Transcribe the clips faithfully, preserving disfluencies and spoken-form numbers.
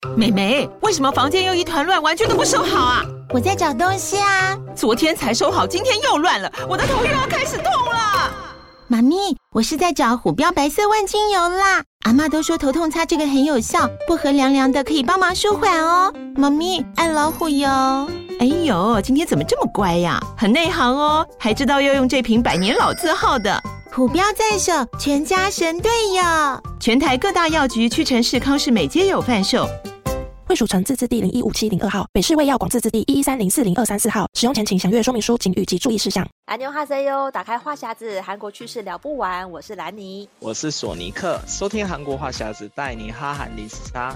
妹妹，为什么房间又一团乱，玩具都不收好啊？ 我在找东西啊。 昨天才收好，今天又乱了，我的头又要开始痛了。 妈咪，我是在找虎标白色万金油啦。阿嬷都说头痛擦这个很有效，薄荷凉凉的，可以帮忙舒缓哦。妈咪，爱老虎油。 哎呦，今天怎么这么乖呀？很内行哦，还知道要用这瓶百年老字号的。 虎标在手，全家神队友。 全台各大药局、屈臣氏、康士美皆有贩售。 卫署成字字第零一五七零二号，北市卫药广字字第一一三零四零二三四号。使用前请详阅说明书、警语及注意事项。 안녕하세요，打开话匣子，韩国趣事聊不完。我是兰妮， 我是索尼克，收听韩国话匣子，带你哈韩零时差。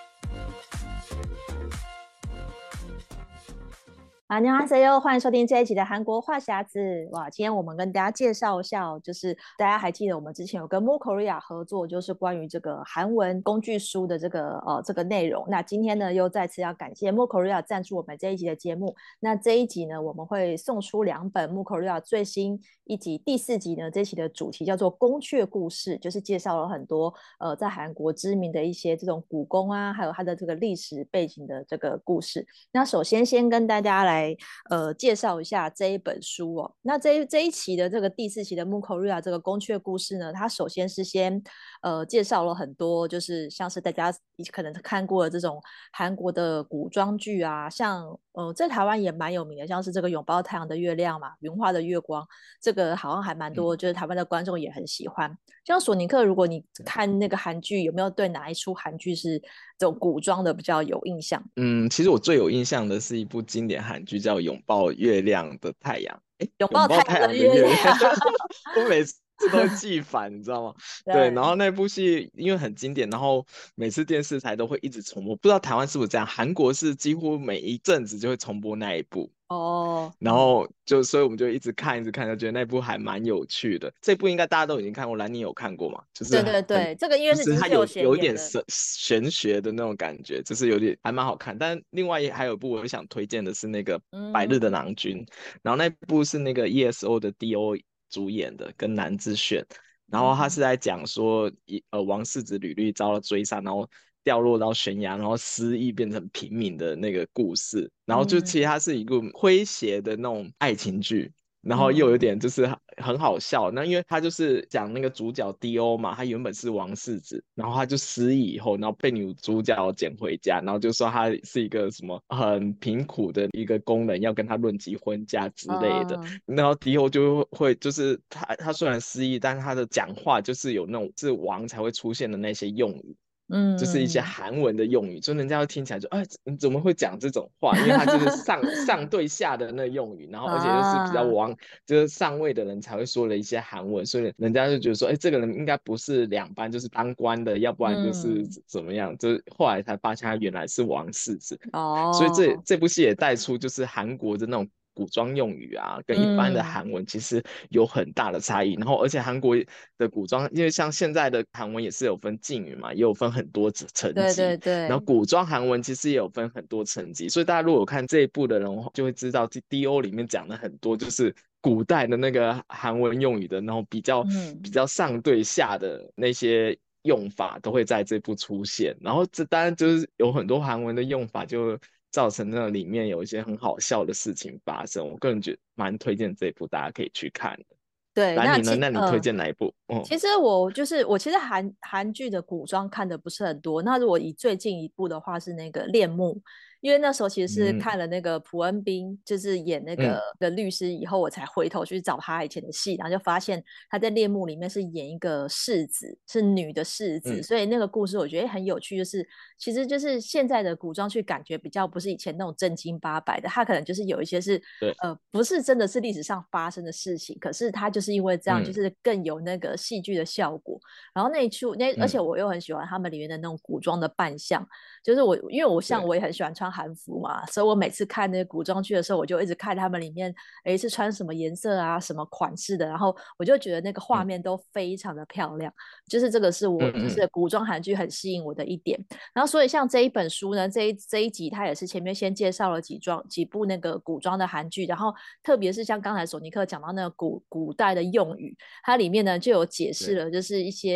안녕하세요，欢迎收听这一集的韩国话匣子。哇，今天我们跟大家介绍一下，就是大家还记得我们之前有跟 More Korea 合作，就是关于这个韩文工具书的这个呃这个内容。那今天呢，又再次要感谢 More Korea 赞助我们这一集的节目。那这一集呢，我们会送出两本 More Korea 最新一集第四集呢，这一期的主题叫做宫阙故事，就是介绍了很多呃在韩国知名的一些这种古宫啊，还有它的这个历史背景的这个故事。那首先先跟大家来呃介绍一下这一本书哦。那这一这一期的这个第四期的 More Korea 这个宫阙故事呢，它首先是先呃介绍了很多，就是像是大家可能看过的这种韩国的古装剧啊，像呃在台湾也蛮有名的，像是这个拥抱太阳的月亮嘛，云画的月光，这个好像还蛮多，就是台湾的观众也很喜欢。像索尼克，如果你看那个韩剧，有没有对哪一出韩剧是这种古装的比较有印象？ 嗯，其实我最有印象的是一部经典韩剧，叫《拥抱月亮的太阳》。 拥抱太阳的月亮， 我每次都会记反，你知道吗？对, 对，然后那部戏因为很经典，然后每次电视台都会一直重播，不知道台湾是不是这样？韩国是几乎每一阵子就会重播那一部。哦，然后就所以我们就一直看一直看，就觉得那部还蛮有趣的。这部应该大家都已经看过，兰妮有看过吗？就是对对对，这个因为是它有有一点玄学的那种感觉，就是有点还蛮好看。但另外还有一部我想推荐的是那个《百日的郎君》，嗯，然后那部是那个 E S O 的 D O 主演的，跟南智铉。然后他是在讲说，呃，王世子吕律遭到追杀，然后掉落到悬崖，然后失忆变成平民的那个故事。然后就其实它是一个诙谐的那种爱情剧，然后又有点就是很好笑。那因为他就是讲那个主角 D O 嘛，他原本是王世子，然后他就失忆以后，然后被女主角捡回家，然后就说他是一个什么很贫苦的一个工人，要跟他论及婚嫁之类的。嗯，然后 D O 就会就是他他虽然失忆，但是他的讲话就是有那种是王才会出现的那些用语。嗯，就是一些韩文的用语，就人家会听起来就哎，你怎么会讲这种话？因为他就是上上对下的那用语，然后而且又是比较王，就是上位的人才会说了一些韩文，所以人家就觉得说，哎，这个人应该不是两班，就是当官的，要不然就是怎么样？嗯，就是后来才发现他原来是王世子。哦，所以这这部戏也带出就是韩国的那种古装用语啊，跟一般的韩文其实有很大的差异。嗯，然后而且韩国的古装，因为像现在的韩文也是有分敬语嘛，也有分很多层级。对对对。然后古装韩文其实也有分很多层级，所以大家如果有看这一部的人就会知道 D O 里面讲的很多就是古代的那个韩文用语的，然后比较、嗯、比较上对下的那些用法都会在这部出现。然后这当然就是有很多韩文的用法就造成那里面有一些很好笑的事情发生。我个人觉得蛮推荐这一部，大家可以去看的。 对， 那你呢？那你推荐哪一部？ 呃嗯、其实我就是我其实韩韩剧的古装看的不是很多。那如果以最近一部的话是那个《恋慕》，因为那时候其实是看了那个朴恩斌，嗯、就是演那个的律师以后，我才回头去找他以前的戏，然后就发现他在《恋慕》里面是演一个世子，是女的世子，嗯、所以那个故事我觉得很有趣，就是其实就是现在的古装剧感觉比较不是以前那种正经八百的，他可能就是有一些是呃不是真的是历史上发生的事情，可是他就是因为这样，嗯、就是更有那个戏剧的效果。然后那一出那而且我又很喜欢他们里面的那种古装的扮相，就是我因为我像我也很喜欢穿韩服嘛，所以我每次看那个古装剧的时候，我就一直看他们里面诶是穿什么颜色啊，什么款式的，然后我就觉得那个画面都非常的漂亮，嗯、就是这个是我就是古装韩剧很吸引我的一点。然后所以像这一本书呢，这一这一集它也是前面先介绍了几装几部那个古装的韩剧，然后特别是像刚才索尼克讲到那个古古代的用语，它里面呢就有解释了就是一些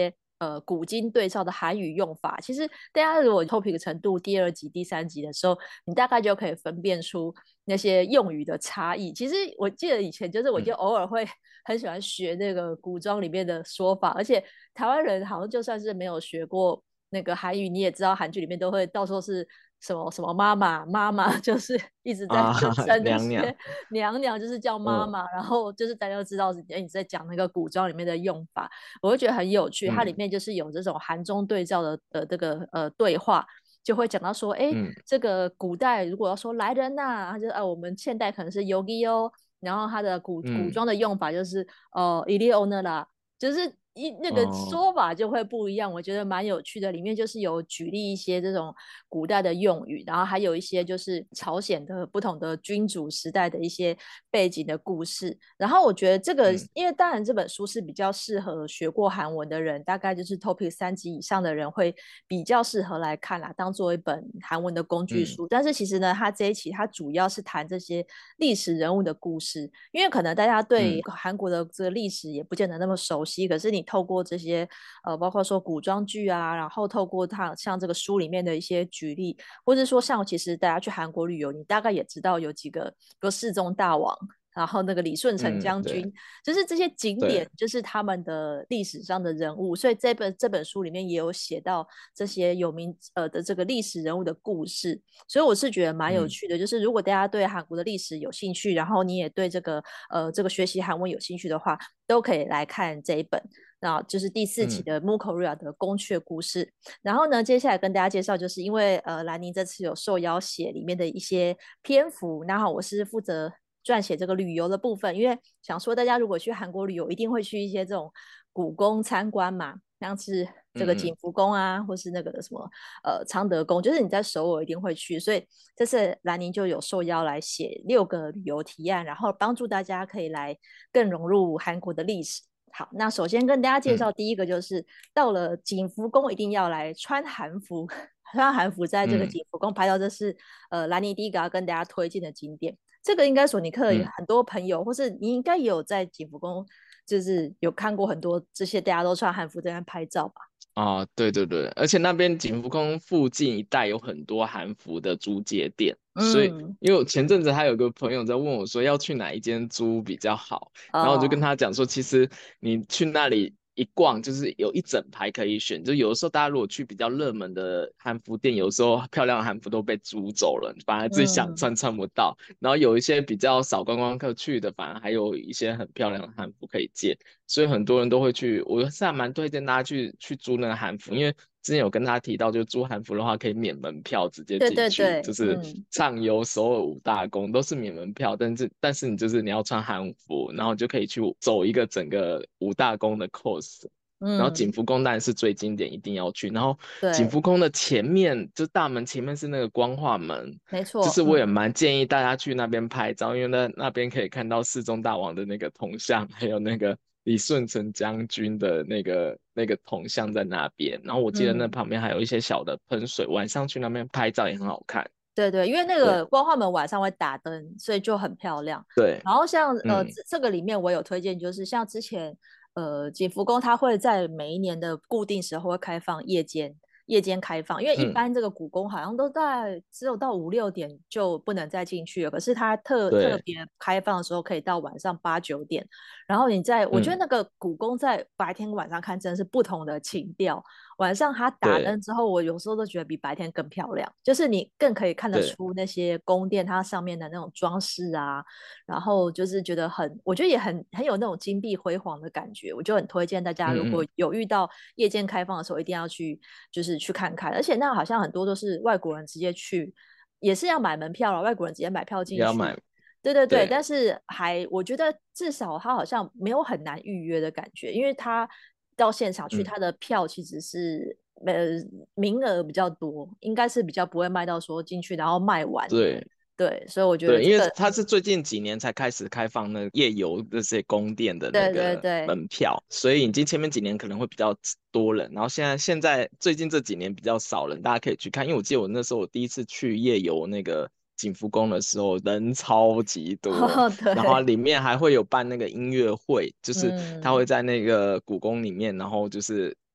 呃古今对照的韩语用法。其实大家如果 topic 程度第二集、第三集的时候，你大概就可以分辨出那些用语的差异。其实我记得以前就是我就偶尔会很喜欢学那个古装里面的说法，而且台湾人好像就算是没有学过那个韩语，你也知道韩剧里面都会到时候是什么什么妈妈妈妈，就是一直在啊， 尊称那娘娘， 些娘娘，就是叫妈嗯妈，然后就是大家都知道哎你在讲那个古装里面的用法，我会觉得很有趣。它里嗯面就是有这种韩中对照的的这个呃对话。就会讲到说，哎， 嗯这个古代如果要说来人呐、啊，他就呃我们现代可能是 yogi 哦，然后它的古古嗯， 装的用法就是呃 i l i o n 啦，就是一那个哦， 说法就会不一样，我觉得蛮有趣的。里面就是有举例一些这种古代的用语，然后还有一些就是朝鲜的不同的君主时代的一些背景的故事。然后我觉得这个， 嗯因为当然这本书是比较适合学过韩文的人，大概就是 topic 三级以上的人会比较适合来看啦，当做一本韩文的工具嗯书。但是其实呢，它这一期它主要是谈这些历史人物的故事，因为可能大家对嗯韩国的这个历史也不见得那么熟悉，可是你透过这些呃，包括说古装剧啊，然后透过它像这个书里面的一些举例，或者说像其实大家去韩国旅游，你大概也知道有几个，比如世宗大王。然后那个李舜臣嗯，对将军，就是这些景点， 对， 就是他们的历史上的人物，所以这本这本书里面也有写到这些有名呃的这个历史人物的故事，所以我是觉得蛮有嗯趣的。就是如果大家对韩国的历史有兴趣，然后你也对这个呃这个学习韩文有兴趣的话，都可以来看这一本。那就是第四期嗯的 m u Korea 的宫阙故事。然后呢，接下来跟大家介绍，就是因为呃兰妮这次有受邀写里面的一些篇幅，然后我是负责撰写这个旅游的部分，因为想说大家如果去韩国旅游，一定会去一些这种古宫参观嘛，像是这个嗯嗯景福宫啊，或是那个什么呃昌德宫，就是你在首尔一定会去，所以这次兰宁就有受邀来写六个旅游提案，然后帮助大家可以来更融入韩国的历史。好，那首先跟大家介绍嗯第一个就是到了景福宫一定要来穿韩服，穿韩服在这个嗯景福宫拍照，这是呃兰尼第一个要跟大家推荐的景点。这个应该索尼克嗯。 很多朋友，或是你应该也有在景福宫，就是有看过很多这些大家都穿韩服在那拍照吧？ 啊，对对对，而且那边景福宫附近一带有很多韩服的租借店，所以嗯， 因为我前阵子还有个朋友在问我说要去哪一间租比较好，然后我就跟哦， 他讲说，其实你去那里一逛，就是有一整排可以选，就有的时候大家如果去比较热门的韩服店，有时候漂亮的韩服都被租走了，反而自己想嗯穿穿不到，然后有一些比较少观光客去的，反而还有一些很漂亮的韩服可以借。所以很多人都会去，我是还蛮推荐大家去去租那个韩服，因为之前有跟他提到，就租韩服的话可以免门票直接对进去， 对对， 就是嗯畅游首尔五大宫都是免门票，但是但是你就是你要穿韩服，然后就可以去走一个整个五大宫的 course。然后景嗯， 福宫当然是最经典，一定要去。然后景对， 福宫的前面，就大门前面是那个光化门，就没错， 是我也嗯蛮建议大家去那边拍照，因为那那边可以看到世宗大王的那个铜像，还有那个李舜臣将军的那个那个铜像在那边。然后我记得那嗯。 旁边还有一些小的喷水，晚上去那边拍照也很好看。 对对，因为那对个光化门晚上会打灯，所以就很漂亮。 对， 然后像呃嗯这这个里面我有推荐，就是像之前呃景福宫，它会在每一年的固定时候会开放夜间夜间开放，因为一嗯， 般这个故宫好像都在只有到五六点就不能再进去了，可是它特特对， 别开放的时候可以到晚上八九点，然后你在我觉得嗯那个故宫在白天跟晚上看真的是不同的情调。晚上它打对灯之后，我有时候都觉得比白天更漂亮，就是你更可以看得对， 出那些宫殿它上面的那种装饰啊，然后就是觉得很，我觉得也很很有那种金碧辉煌的感觉，我就很推荐大家如果嗯嗯， 有遇到夜间开放的时候，一定要去就是去看看，而且那好像很多都是外国人直接去，也是要买门票了，外国人直接买票进去。 也要买， 对对对， 对， 但是还我觉得至少他好像没有很难预约的感觉，因为他到现场去， 嗯他的票其实是呃名额比较多，应该是比较不会卖到说进去然后卖完。 对。 对，所以我觉得对，因为这个， 它是最近几年才开始开放那个夜游这些宫殿的那对对个对， 门票，所以已经前面几年可能会比较多人，然后现在现在最近这几年比较少人，大家可以去看。因为我记得我那时候我第一次去夜游那个景福宫的时候，人超级多， 哦然后对， 里面还会有办那个音乐会，就是他会嗯在那个故宫里面，然后就是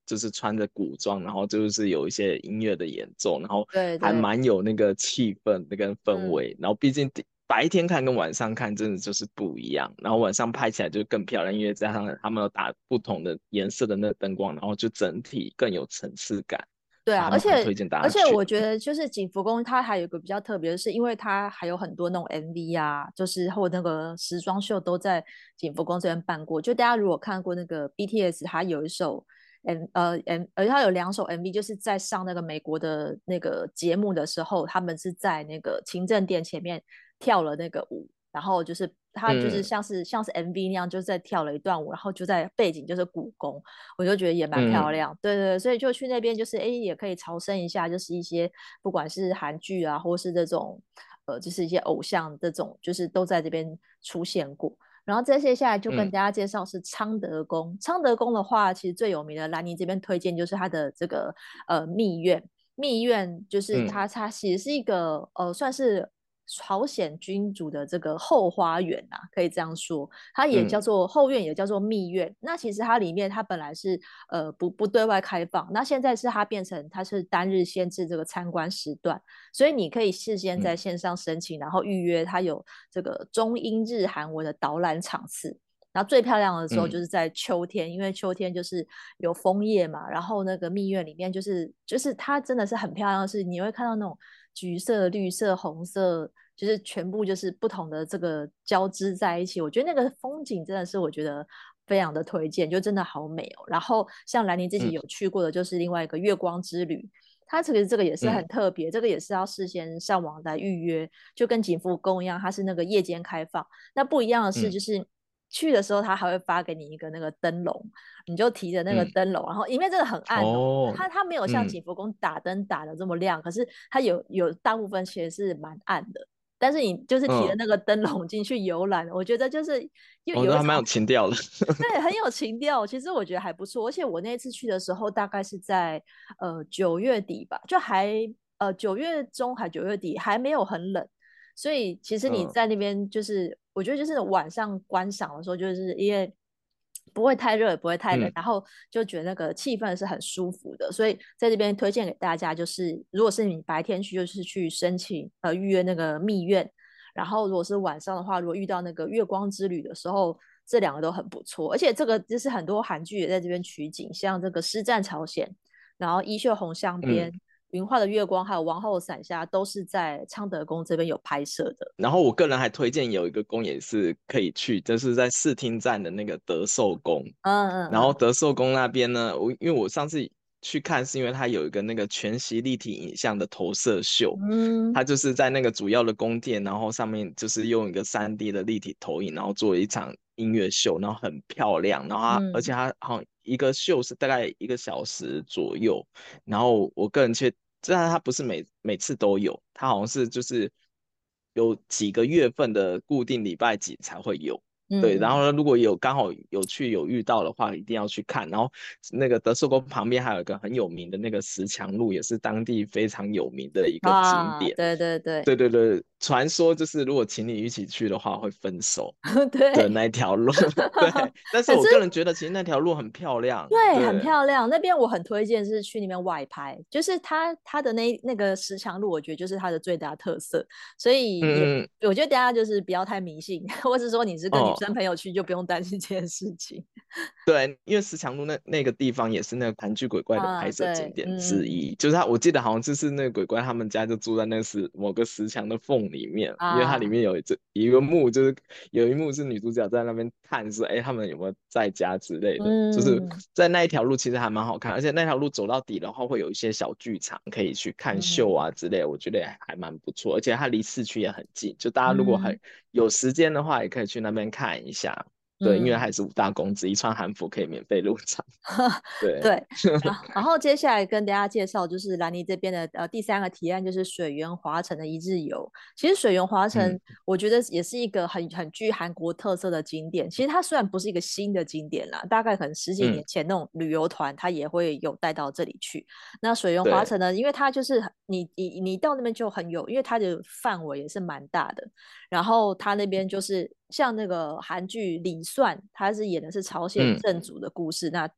就是穿着古装，然后就是有一些音乐的演奏，然后还对对， 蛮有那个气氛的跟氛嗯。 围。然后毕竟白天看跟晚上看真的就是不一样，然后晚上拍起来就更漂亮，因为加上他们有打不同的颜色的那个灯光，然后就整体更有层次感。 对啊， 还而且蛮推荐大而家去。 且我觉得就是景福宫，它还有一个比较特别的是，因为它还有很多那种 M V 啊，就是或那个时装秀都在景福宫这边办过。就大家如果看过那个 B T S，它有一首 M 呃 M，而它有两首 M V，就是在上那个美国的那个节目的时候，他们是在那个勤政殿前面跳了那个舞，然后就是他就是嗯像是像是 M V 那样，就在跳了一段舞，然后就在背景就是故宫，我就觉得也蛮漂嗯亮。对对对，所以就去那边就是哎，也可以朝圣一下，就是一些不管是韩剧啊，或是这种呃，就是一些偶像这种，就是都在这边出现过。然后再接下来就跟嗯大家介绍是昌德宫。昌德宫的话，其实最有名的兰尼这边推荐就是它的这个呃密院。密院就是嗯它，它其实是一个呃，算是朝鲜君主的这个后花园啊，可以这样说。它也叫嗯做后院，也叫做密院。那其实它里面它本来是呃不不对外开放，那现在是它变成它是单日限制这个参观时段，所以你可以事先在嗯线上申请，然后预约。它有这个中英日韩文的导览场次。然后最漂亮的时候就嗯是在秋天，因为秋天就是有枫叶嘛，然后那个蜜月里面就是就是它真的是很漂亮的是，你会看到那种橘色、绿色、红色，就是全部就是不同的这个交织在一起。我觉得那个风景真的是我觉得非常的推荐，就真的好美哦。然后像兰妮自己嗯有去过的，就是另外一个月光之旅。它其实这个也是很嗯特别，这个也是要事先上网来预约，就跟景福宫一样，它是那个夜间开放。那不一样的是， 嗯就是去的时候，他还会发给你一个那个灯笼，你就提着那个嗯， 灯笼，然后里面真的很暗哦。 哦， 它它没有像嗯景福宫打灯打的这么亮，可是它有有大部分其实是蛮暗的。但是你就是提着嗯， 那个灯笼进去游览，我觉得就是又哦，都还蛮有有一种情调的。 对，很有情调。其实我觉得还不错，而且我那一次去的时候，大概是在呃九月底吧，就还呃九月中还九月底还没有很冷，所以其实你嗯在那边就是我觉得就是晚上观赏的时候，就是因为不会太热也不会太冷， 嗯然后就觉得那个气氛是很舒服的，所以在这边推荐给大家，就是如果是你白天去，就是去申请呃预约那个蜜院。然后如果是晚上的话，如果遇到那个月光之旅的时候，这两个都很不错。而且这个就是很多韩剧也在这边取景，像这个《师战朝鲜》，然后《衣袖红镶边》、 嗯。 《云画的月光》还有《王后伞下》都是在昌德宫这边有拍摄的。 然后我个人还推荐有一个宫也是可以去，就是在视听站的那个德寿宫。 嗯嗯然后嗯德寿宫那边呢，我因为我上次去看是因为它有一个那个全息立体影像的投射秀， 嗯它就是在那个主要的宫殿，然后上面就是用一个 三 D 的立体投影，然后做了一场音乐秀，然后很漂亮，然后它而且嗯它好像一个秀是大概一个小时左右，然后我个人却，但它不是每每次都有，它好像是就是有几个月份的固定礼拜几才会有。对，然后嗯呢，如果有刚好有去有遇到的话，一定要去看。然后那个德寿宫旁边还有一个很有名的那个石墙路，也是当地非常有名的一嗯个景啊， 点。 对对对对对对，传说就是如果情侣一起去的话会分手的对， 那一条路。对，但是可是我个人觉得其实那条路很漂亮。 对，很对， 漂亮。那边我很推荐是去那边外拍，就是它它的那那个石墙路，我觉得就是它的最大特色。所以也嗯嗯我觉得大家就是不要太迷信，或是说你是跟女哦。 生朋友去，就不用担心这件事情。 对，因为石墙路那那个地方也是那个韩剧鬼怪的啊， 拍摄景对， 点之嗯一，就是他，我记得好像就是那个鬼怪他们家就住在那个石某个石墙的缝里面，因为它里啊， 面有一这一个幕，就是有一幕是女主角在那边探说，哎，他们有没有在家之类的，就是嗯在那一条路其实还蛮好看，而且那条路走到底的话会有一些小剧场可以去看秀嗯啊之类的，我觉得也还蛮不错，而且它离市区也很近，就大家如果嗯还有时间的话，也可以去那边看一下。对，因为嗯。 还是五大公之一，穿韩服可以免费入场。对， 对，然后然后接下来跟大家介绍就是兰尼这边的呃第三个提案就是水源华城的一日游。其实水源华城嗯我觉得也是一个很很具韩国特色的景点。其实它虽然不是一个新的景点啦，大概可能十几嗯， 年前那种旅游团它也会有带到这里去。那水源华对， 城呢，因为它就是你你你到那边就很有，因为它的范围也是蛮大的。然后它那边就是像那个韩剧《李算》，它是演的是朝鲜嗯正祖的故事，那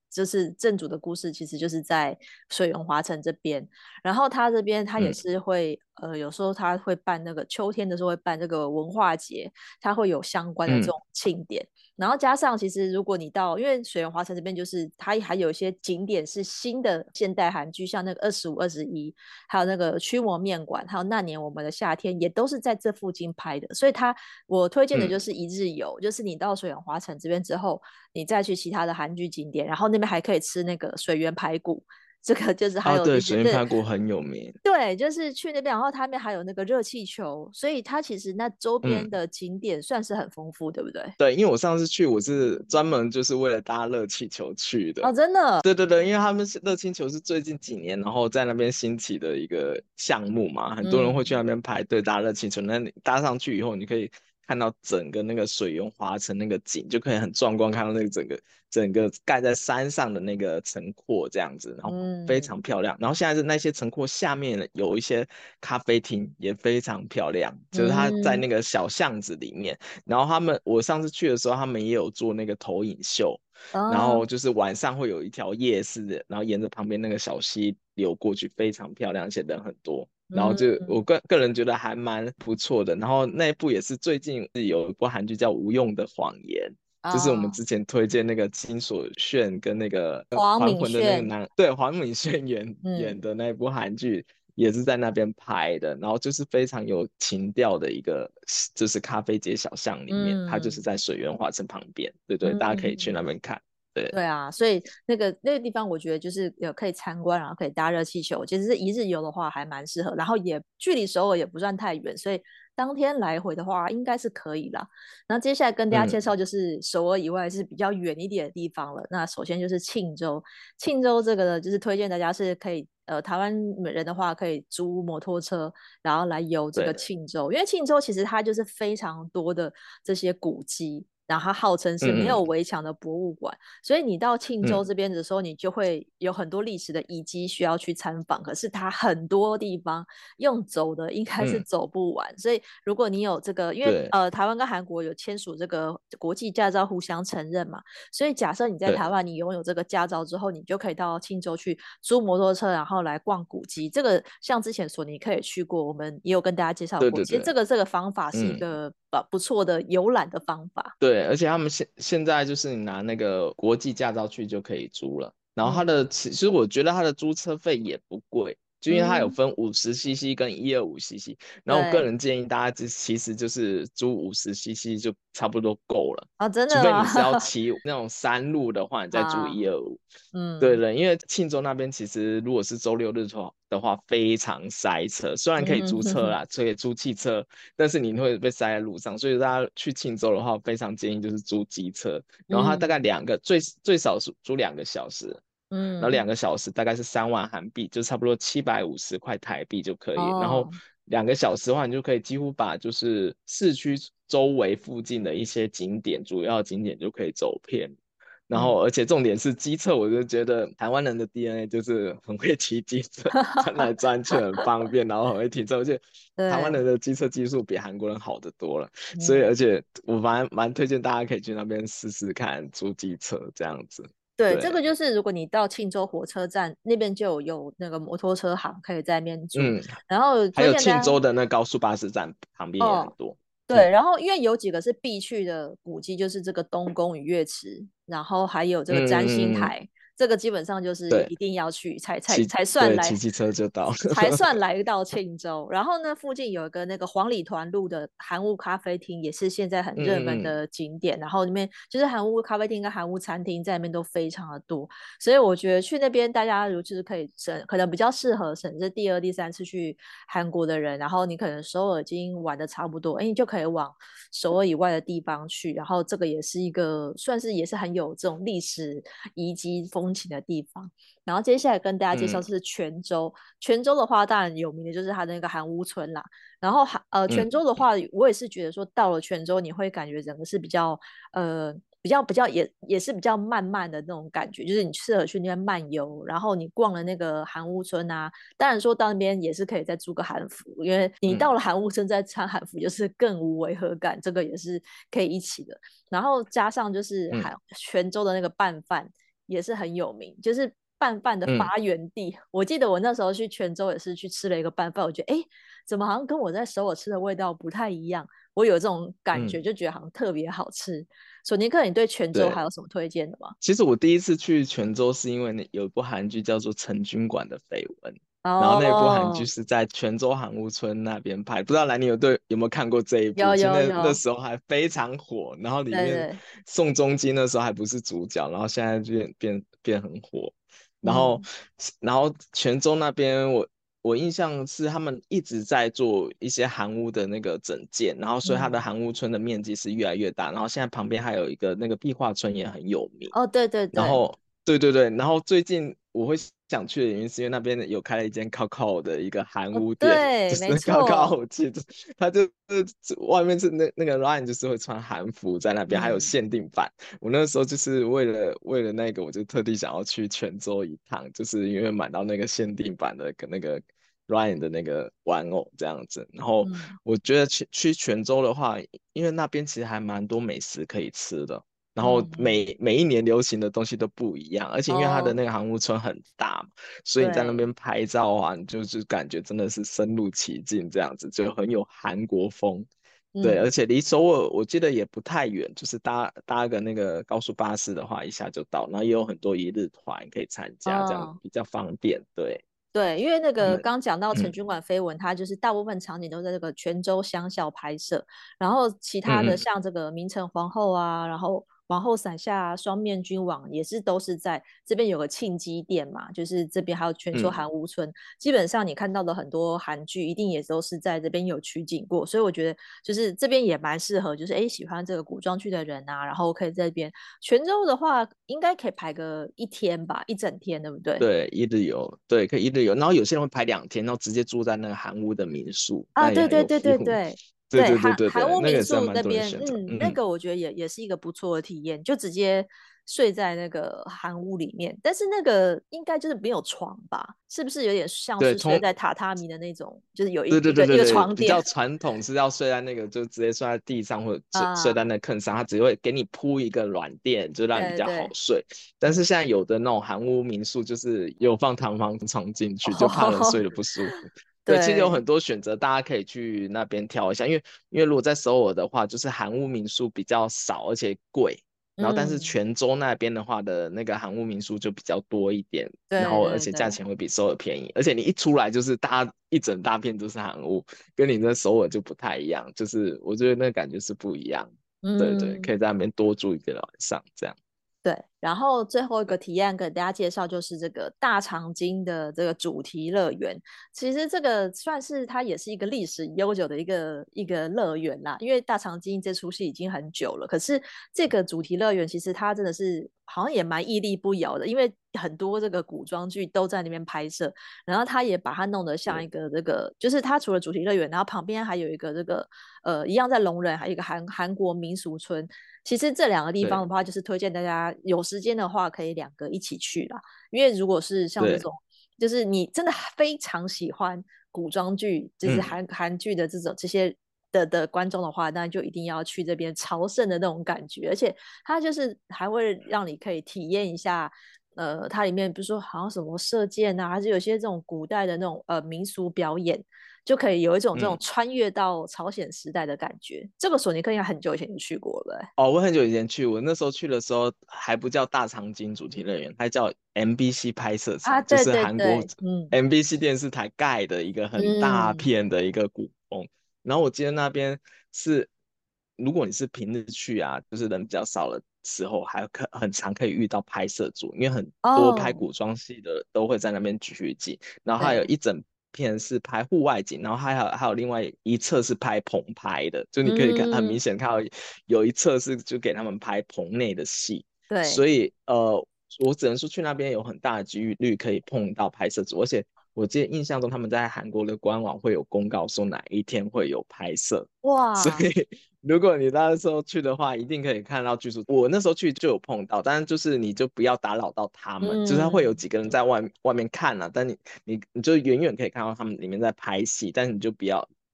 就是正主的故事其实就是在水源华城这边，然后他这边他也是会、嗯、呃有时候他会办那个秋天的时候会办这个文化节，他会有相关的这种庆典、嗯、然后加上其实如果你到因为水源华城这边就是它还有一些景点是新的现代韩剧，像那个二十五二十一还有那个驱魔面馆还有那年我们的夏天也都是在这附近拍的，所以他我推荐的就是一日游、嗯、就是你到水源华城这边之后你再去其他的韩剧景点，然后那边还可以吃那个水源排骨，这个就是还有、 哦、对，水源排骨很有名， 对，就是去那边，然后他那边还有那个热气球，所以它其实那周边的景点算是很丰富、嗯、对不对？ 对，因为我上次去我是专门就是为了搭热气球去的。 哦，真的？ 对对对，因为他们热气球是最近几年然后在那边兴起的一个项目嘛，很多人会去那边排队搭热气球、嗯、那你搭上去以后你可以看到整个那个水源华城那个景，就可以很壮观看到那个整个整个盖在山上的那个城廓这样子，然后非常漂亮、嗯、然后现在是那些城廓下面有一些咖啡厅也非常漂亮，就是它在那个小巷子里面、嗯、然后他们我上次去的时候他们也有做那个投影秀、哦、然后就是晚上会有一条夜市的，然后沿着旁边那个小溪流过去，非常漂亮而且人很多，然后就我个个人觉得还蛮不错的。然后那一部也是最近有一部韩剧叫《无用的谎言》，就是我们之前推荐那个金所炫跟那个黄敏魂的那个男，对，黄敏炫演、嗯、演的那一部韩剧也是在那边拍的，然后就是非常有情调的一个就是咖啡街小巷里面、嗯、它就是在水源华城旁边，对对、嗯、大家可以去那边看。对对啊，所以那个那个地方我觉得就是有可以参观，然后可以搭热气球，其实是一日游的话还蛮适合，然后也距离首尔也不算太远，所以当天来回的话应该是可以啦。然后接下来跟大家介绍就是首尔以外是比较远一点的地方了、嗯、那首先就是庆州，庆州这个呢就是推荐大家是可以呃台湾人的话可以租摩托车然后来游这个庆州，因为庆州其实它就是非常多的这些古迹，然后它号称是没有围墙的博物馆、嗯、所以你到庆州这边的时候、嗯、你就会有很多历史的遗迹需要去参访，可是它很多地方用走的应该是走不完、嗯、所以如果你有这个因为呃台湾跟韩国有签署这个国际驾照互相承认嘛，所以假设你在台湾你拥有这个驾照之后，你就可以到庆州去租摩托车然后来逛古迹，这个像之前索尼克也去过，我们也有跟大家介绍过，对对对，其实这个这个方法是一个、嗯不错的游览的方法。 对，而且他们现现在就是你拿那个国际驾照去就可以租了，然后它的、嗯、其实我觉得它的租车费也不贵，就因为它有分 五十 C C 跟一二五 C C、嗯、然后我个人建议大家其实就是租 五十 C C 就差不多够了啊、哦，真的除非你是要骑那种山路的话你再租一二五。嗯，对对，因为庆州那边其实如果是周六日的话非常塞车，虽然可以租车啦、嗯、可以租汽车，但是你会被塞在路上，所以大家去庆州的话非常建议就是租机车，然后它大概两个、嗯、最最少租两个小时，嗯，然后两个小时大概是三万韩币，就差不多七百五十块台币就可以、哦、然后两个小时的话你就可以几乎把就是市区周围附近的一些景点主要景点就可以走遍，然后而且重点是机车，我就觉得台湾人的 D N A 就是很会骑机车钻来钻去很方便然后很会停车，而且台湾人的机车技术比韩国人好得多了，所以而且我蛮蛮推荐大家可以去那边试试看租机车这样子。 对，这个就是如果你到庆州火车站那边就有有那个摩托车行可以在那边租、嗯、然后还有庆州的那高速巴士站旁边也很多、哦对，然后因为有几个是必去的古迹，就是这个东宫与月池，然后还有这个占星台、嗯、这个基本上就是一定要去才才才算来骑机车就到才算来到庆州。然后呢附近有一个那个黄里团路的韩屋咖啡厅，也是现在很热门的景点、嗯、然后里面就是韩屋咖啡厅跟韩屋餐厅在那边都非常的多，所以我觉得去那边大家如就是可以省，可能比较适合省这第二第三次去韩国的人，然后你可能首尔已经玩的差不多，哎，你就可以往首尔以外的地方去，然后这个也是一个算是也是很有这种历史遗迹风情的地方。然后接下来跟大家介绍是泉州、嗯、泉州的话当然有名的就是它的那个韩屋村啦，然后呃泉州的话、嗯、我也是觉得说到了泉州你会感觉整个是比较呃比较比较也也是比较慢慢的那种感觉，就是你适合去那边漫游，然后你逛了那个韩屋村啊，当然说到那边也是可以再租个韩服，因为你到了韩屋村再穿韩服就是更无违和感、嗯、这个也是可以一起的。然后加上就是韩、嗯、泉州的那个拌饭也是很有名，就是拌饭的嗯发源地。我记得我那时候去泉州也是去吃了一个拌饭，我觉得哎，怎么好像跟我在首尔吃的味道不太一样？我有这种感觉， 嗯， 就觉得好像特别好吃。索尼克，你对泉州还对。 有什么推荐的吗？ 其实我第一次去泉州是因为那有一部韩剧叫做《成均馆的绯闻》，然后那部韩剧哦， 是在泉州韩屋村那边拍，不知道兰妮有对有没有看过这一部？ 有其实那那有有， 时候还非常火，然后里面对对， 宋仲基那时候还不是主角，然后现在就变变变很火，然后嗯然后泉州那边我我印象是他们一直在做一些韩屋的那个整建，然后所以它的嗯， 韩屋村的面积是越来越大，然后现在旁边还有一个那个壁画村也很有名。 哦，对对对， 然后对对对，然后最近我会想去的原因是因为那边有开了一间 Coco 的一个韩哦屋店，就对， 是没错， Coco 其实它就是外面是那那个 Ryan 就是会穿韩服在那边，还有嗯限定版。我那时候就是为了为了那个，我就特地想要去泉州一趟，就是因为买到那个限定版的跟那个 Ryan 的那个玩偶这样子。然后嗯我觉得去去泉州的话，因为那边其实还蛮多美食可以吃的。然后嗯嗯， 每每一年流行的东西都不一样，而且因为它的哦， 那个航屋村很大嘛，所以你在那对， 边拍照啊，你就是感觉真的是深入其境这样子，就很有韩国风。对，而嗯且离首尔我记得也不太远，就是搭搭个那个高速巴士的话，一下就到，然后也有很多一日团可以参加，这样哦。 比较方便。对， 对，因为那他们， 个刚讲到成嗯均馆绯闻，它就是大部分场景都在这个泉州乡校拍摄，然后其他的嗯嗯， 像这个明城皇后啊，然后皇后伞下啊双面君王也是都是在这边有个庆基店嘛，就是这边还有泉州嗯， 韩屋村，基本上你看到的很多韩剧一定也都是在这边有取景过，所以我觉得就是这边也蛮适合，就是哎喜欢这个古装剧的人啊，然后可以在这边泉州的话应该可以排个一天吧，一整天，对不对？ 对，一日游，对，可以一日游，然后有些人会排两天，然后直接住在那个韩屋的民宿， 啊， 那也很有对对对对 feel。 对对对， 对对对对， 韩韩屋那个民宿也是还蛮那边， 多人选择。 嗯，那嗯， 个我觉得也也是一个不错的体验，就直接睡在那个韩屋里面，但是那个应该就是没有床吧？是不是有点像对， 是睡从在榻榻米的那种，就是有一对对一个一个对对对， 床垫比较传统是要睡在那个，就直接睡在地上或者睡睡在啊？ 那坑上，它只会给你铺一个软垫，就让你比较好对对睡。但是现在有的那种韩屋民宿就是有放弹簧床进去，就怕人睡哦， 得不舒服。对，其实有对， 很多选择，大家可以去那边挑一下，因为因为如果在首尔的话，就是韩屋民宿比较少，而且贵。然后，但是嗯， 泉州那边的话的那个韩屋民宿就比较多一点，然对后而且价对对， 钱会比首尔便宜，而且你一出来就是大一整大片都是韩屋，跟你在首尔就不太一样，就是我觉得那感觉是不一样。对对，可嗯。 以在那边多住一个晚上这样。 对，然后最后一个体验给大家介绍就是这个大长今的这个主题乐园。其实这个算是它也是一个历史悠久的一个一个乐园啦，因为大长今这出戏已经很久了。可是这个主题乐园其实它真的是好像也蛮屹立不摇的，因为很多这个古装剧都在那边拍摄，然后他也把它弄得像对一个这个，就是它除了主题乐园，然后旁边还有一个这个呃一样在龙人，还有一个韩韩国民俗村。其实这两个地方对的话，就是推荐大家有时间的话，可以两个一起去啦。因为如果是像这对， 种，就是你真的非常喜欢古装剧，就是嗯， 韩韩剧的这种这些的的观众的话，那就一定要去这边朝圣的那种感觉，而且它就是还会让你可以体验一下。呃，它里面比如说好像什么射箭啊，还是有些这种古代的那种呃民俗表演，就可以有一种这种嗯。 穿越到朝鲜时代的感觉。这个索尼克应该很久以前就去过了、欸， 哦，我很久以前去，我那时候去的时候还不叫大长今主题乐园，它叫 M B C 拍摄啊， 场，就对是韩国对对，嗯 M B C 电视台盖的一个很大嗯片的一个古宫。然后我记得那边是，如果你是平日去啊，就是人比较少的时候，还可很常可以遇到拍摄组，因为很多拍哦， 古装戏的都会在那边取景。然后还有对， 一整片是拍户外景，然后还有还有另外一侧是拍棚拍的，就你可以看很明嗯显看到有一侧是就给他们拍棚内的戏，所对， 以呃，我只能说去那边有很大的几率可以碰到拍摄组，而且我记得印象中他们在韩国的官网会有公告说哪一天会有拍摄，所哇， 以如果你那时候去的话，一定可以看到剧组。我那时候去就有碰到，但是就是你就不要打扰到他们，就是他会有嗯几个人在外外面看啊，但你你你就远远可以看到他们里面在拍戏，但是你就不要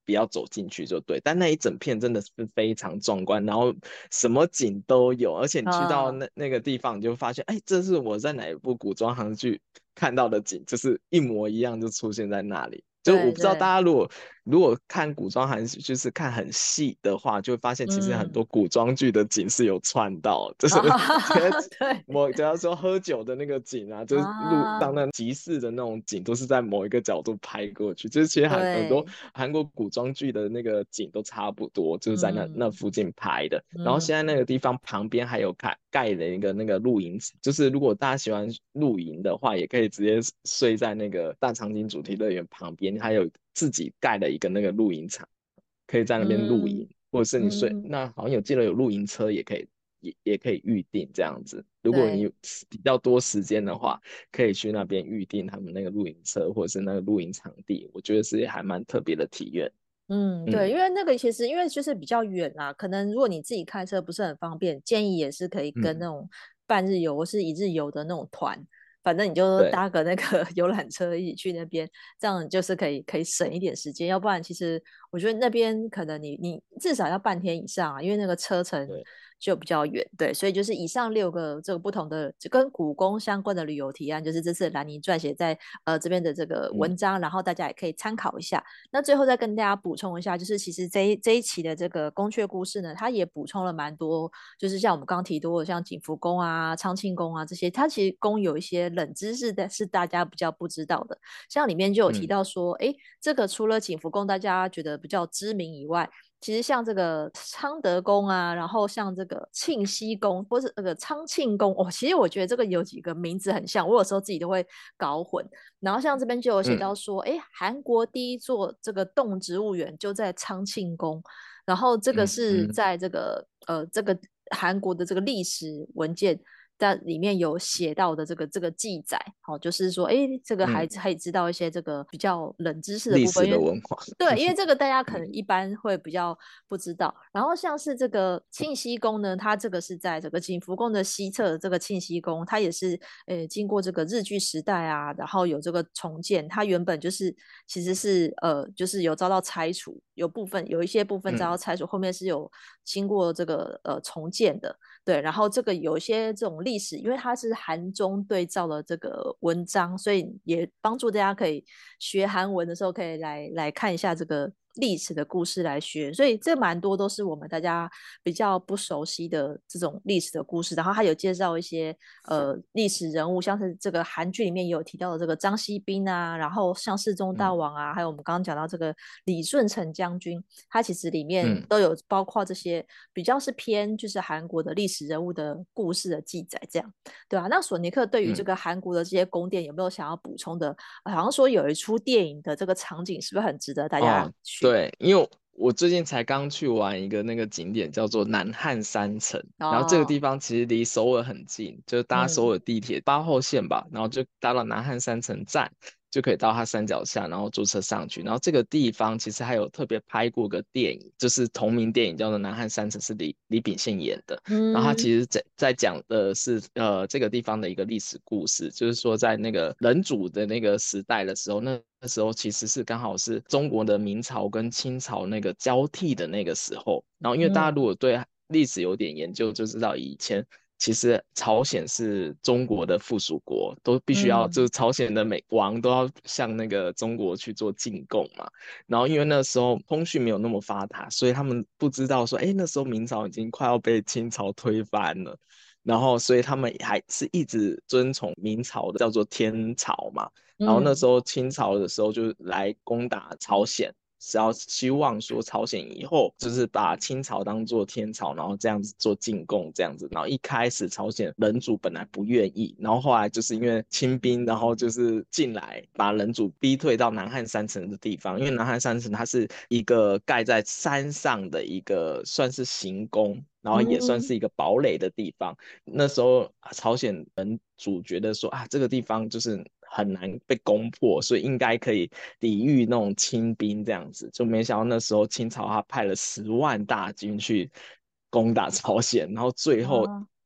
不要走进去就对。但那一整片真的是非常壮观，然后什么景都有，而且你去到那、 啊， 那个地方，你就发现，哎，这是我在哪一部古装韩剧看到的景，就是一模一样就出现在那里。就我不知道大对对， 家如果如果看古装韩剧，就是看很细的话，就会发现其实很嗯， 多古装剧的景是有串到，就啊， 是对某假如说喝酒的那个景啊，就是路上啊， 那集市的那种景，都是在某一个角度拍过去。就是其实韩很多对， 韩国古装剧的那个景都差不多，就是在那那嗯附近拍的。然后现在嗯那个地方旁边还有盖盖了一个那个露营场，就是如果大家喜欢露营的话，也可以直接睡在那个大长今主题乐园旁边，还有自己盖了一个那个露营场，可以在那边露嗯营，或者是你睡， 嗯， 那好像有记得有露营车也可以。也也可以预定这样子，如果你对。 有比较多时间的话，可以去那边预定他们那个露营车或者是那个露营场地，我觉得是还蛮特别的体验。 嗯，对， 嗯因为那个其实因为就是比较远啦，可能如果你自己开车不是很方便，建议也是可以跟那嗯， 种半日游或是一日游的那种团，反正你就对搭个那个游览车一起去那边，这样就是可以可以省一点时间。要不然，其实我觉得那边可能你你至少要半天以上啊，因为那个车程对， 就比较远。对，所以就是以上六个这个不同的就跟故宫相关的旅游提案，就是这次兰妮撰写在呃这边的这个嗯文章，然后大家也可以参考一下。那最后再跟大家补充一下，就是其实这一这一期的这个宫阙故事呢，它也补充了蛮多，就是像我们刚刚提到的，像景福宫啊、昌庆宫啊这些，它其实宫有一些冷知识的，是大家比较不知道的。像里面就有提嗯到说，哎，这个除了景福宫大家觉得比较知名以外，其实像这个昌德宫啊，然后像这个庆熙宫，或是那个昌庆宫，哦，其实我觉得这个有几个名字很像，我有时候自己都会搞混。然后像这边就有写到嗯说，哎，韩国第一座这个动植物园就在昌庆宫，然后这个嗯嗯是在这个呃这个韩国的这个历史文件。在里面有写到的这个这个记载，好、哦，就是说，哎，这个孩嗯， 子可以知道一些这个比较冷知识的部分， 历史因为的文化。 对，因为这个大家可能嗯一般会比较不知道。然后像是这个庆熙宫呢，它这个是在这个景福宫的西侧的这个庆熙宫，它也是呃经过这个日据时代啊，然后有这个重建，它原本就是其实是呃就是有遭到拆除，有部分有一些部分遭到嗯拆除，后面是有经过这个呃重建的。对，然后这个有一些这种历史，因为它是韩中对照的这个文章，所以也帮助大家可以学韩文的时候可以来来看一下这个历史的故事来学。所以这蛮多都是我们大家比较不熟悉的这种历史的故事。然后还有介绍一些呃历史人物，像是这个韩剧里面也有提到的这个张锡斌啊，然后像世宗大嗯王啊，还有我们刚刚讲到这个李舜臣将军，他其实里面嗯都有包括这些比较是偏就是韩国的历史人物的故事的记载，这样对啊。那索尼克对于这嗯个韩国的这些宫殿有没有想要补充的？好像说有一出电影的这个场景是不是很值得大家哦， 去？ 对，因为我最近才刚去玩一个那个景点，叫做南汉三城。然后这个地哦， 方其实离首尔很近，就是搭首嗯尔地铁八号线吧，然后就搭到南汉三城站，就可以到它山脚下，然后坐车上去。然后这个地方其实还有特别拍过个电影，就是同名电影叫做《南汉三城》，是李李秉宪演的。然后他嗯其实在在讲的是呃这个地方的一个历史故事，就是说在那个人主的那个时代的时候，那那时候其实是刚好是中国的明朝跟清朝那个交替的那个时候。然后因为大家如嗯果对历史有点研究，就知道以前其实朝鲜是中国的附属国，都必须要就是嗯朝鲜的美王都要向那个中国去做进贡嘛。然后因为那时候通讯没有那么发达，所以他们不知道说，哎，那时候明朝已经快要被清朝推翻了。然后，所以他们还是一直遵从明朝的，叫做天朝嘛。然后那时嗯候清朝的时候就来攻打朝鲜，是要希望说朝鲜以后就是把清朝当做天朝，然后这样子做进贡这样子。然后一开始朝鲜人主本来不愿意，然后后来就是因为清兵，然后就是进来把人主逼退到南汉山城的地方，因为南汉山城它是一个盖在山上的一个算是行宫。然后也算嗯是一个堡垒的地方。那时候朝鲜人主觉得说啊，这个地方就是很难被攻破，所以应该可以抵御那种清兵这样子。就没想到那时候清朝他派了十万大军去攻打朝鲜，然后最后啊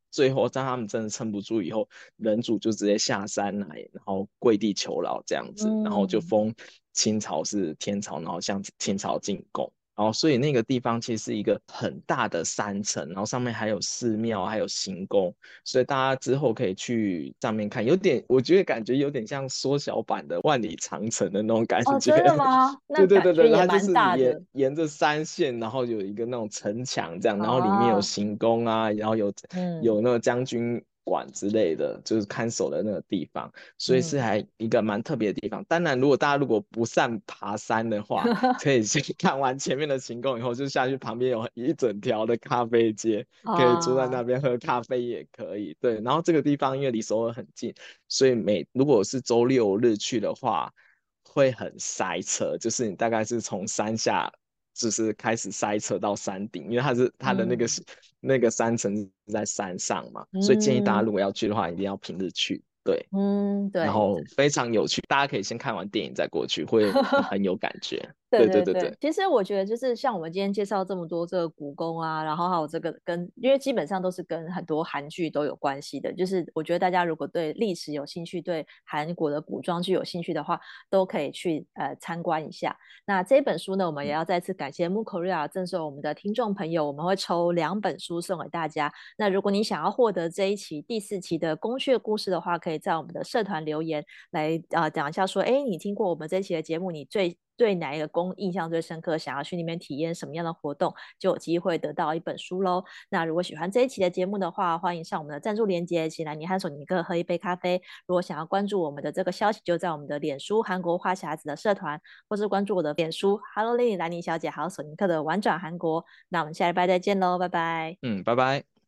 最后当他们真的撑不住以后，人主就直接下山来，然后跪地求饶这样子，然后就嗯， 封清朝是天朝，然后向清朝进贡。然后，所以那个地方其实是一个很大的山城，然后上面还有寺庙，还有行宫，所以大家之后可以去上面看，有点，我觉得感觉有点像缩小版的万里长城的那种感哦， 觉。 真的吗？那对对对对， 感觉也它就蛮大的是沿沿着山线，然后有一个那种城墙这样，然后里面有啊。 行宫啊，然后有嗯有那个将军馆之类的，就是看守的那个地方，所以是嗯， 还一个蛮特别的地方。当然，如果大家如果不善爬山的话，可以先看完前面的行宫以后，就下去旁边有一整条的咖啡街，可以坐在啊， 那边喝咖啡也可以。对，然后这个地方因为离首尔很近，所以每如果是周六日去的话，会很塞车，就是你大概是从山下。就是开始塞车到山顶，因为它是它的那个嗯是那个山城是在山上嘛，所以建议大家嗯如果要去的话，一定要平日去。对， 嗯，对。 然后非常有趣，大家可以先看完电影再过去，会很有感觉。 对对对， 对对对对， 其实我觉得就是像我们今天介绍这么多这个古宫啊，然后还有这个跟，因为基本上都是跟很多韩剧都有关系的，就是我觉得大家如果对历史有兴趣，对韩国的古装剧有兴趣的话，都可以去呃参观一下。那这本书呢，我们也嗯， 要再次感谢 Mu Korea 赠送我们的听众朋友，我们会抽两本书送给大家。那如果你想要获得这一期第四期的宫阙故事的话，可以在我们的社团留言来啊、呃、讲一下说，哎，你听过我们这一期的节目，你最对哪一个宫印象最深刻，想要去那边体验什么样的活动，就有机会得到一本书喽。那如果喜欢这一期的节目的话，欢迎上我们的赞助链接，请来尼和索尼克喝一杯咖啡。如果想要关注我们的这个消息，就在我们的脸书韩国话匣子的社团，或是关注我的脸书 Hello Lily 兰妮小姐，还有索尼克的玩转韩国。那我们下礼拜再见喽，拜拜。 嗯，拜拜。